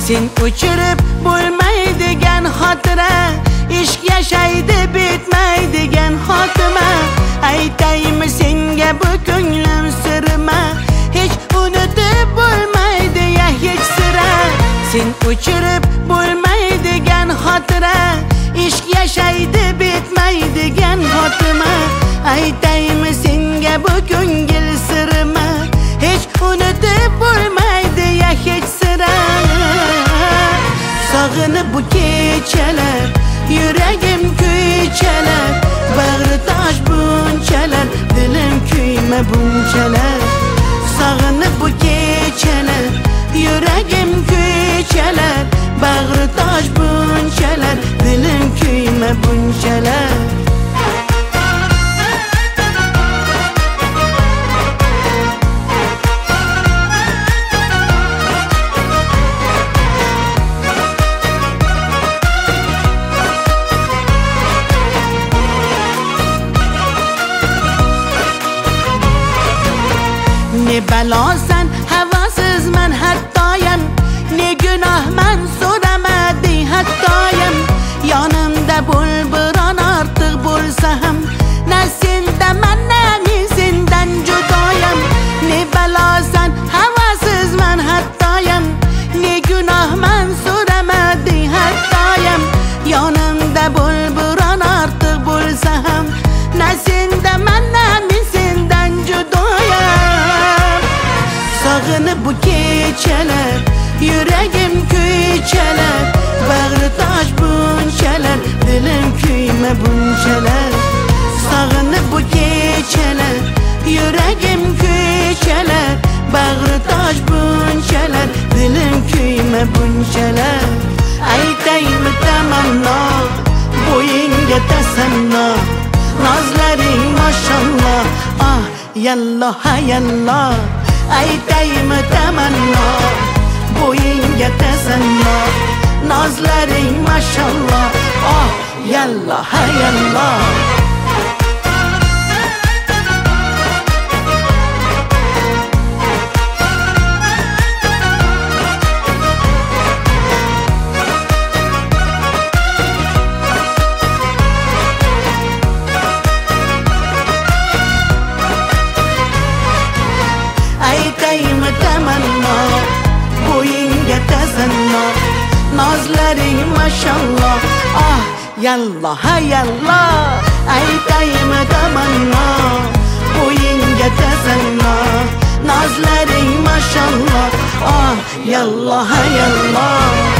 Sen o'chirib bo'lmaydigan xotira, ishq yashaydi bitmaydigan xotima. Aytaymi senga bu ko'nglim sirma, hech unutib bo'lmaydi ya hech sira. Sen o'chirib bo'lmaydigan xotira, ishq yashaydi bitmaydigan xotima. Aytaymi senga bu ko'ngil sirma, hech unutib bo'lmaydi ya hech sira. Sog'inib bu kechalar, yuragim kuychalar, bag'ri tosh bunchalar, dilim kuyma bunchalar. Sog'inib bu kechalar, yuragim kuychalar, bag'ri tosh bunchalar, dilim kuyma bunchalar. Ne balosan havasizman hattoyam, ne gunohman so'ramadi hattoyam. Yonimda bo'l biron ortiq bo'lsa ham, na sendaman na men sendan judoyam. Ne balosan havasizman hattoyam, ne gunohman so'ramadi hattoyam. Yonimda bo'l biron ortiq bo'lsa ham, na sendaman na men sendan judoyam. Sog'inib bu kechalar, yuragim kuychalar, bag'ri tosh bunchalar, dilim kuyma bunchalar. Sog'inib bu kechalar, yuragim kuychalar, bag'ri tosh bunchalar, dilim kuyma bunchalar. Aytaymi tamanno, bo'yinga tasanno, nozlaring mashalloh, ah yalloh yalloh. Aytaymi tamanno, bo'yinga tasanno, nozlaring mashalloh, oh yalloh yalloh. Aytaymi tamanno, bo'yinga tasanno, nozlaring mashalloh, ah yalloh yalloh. Aytaymi tamanno, bo'yinga tasanno, nozlaring mashalloh, ah yalloh yalloh.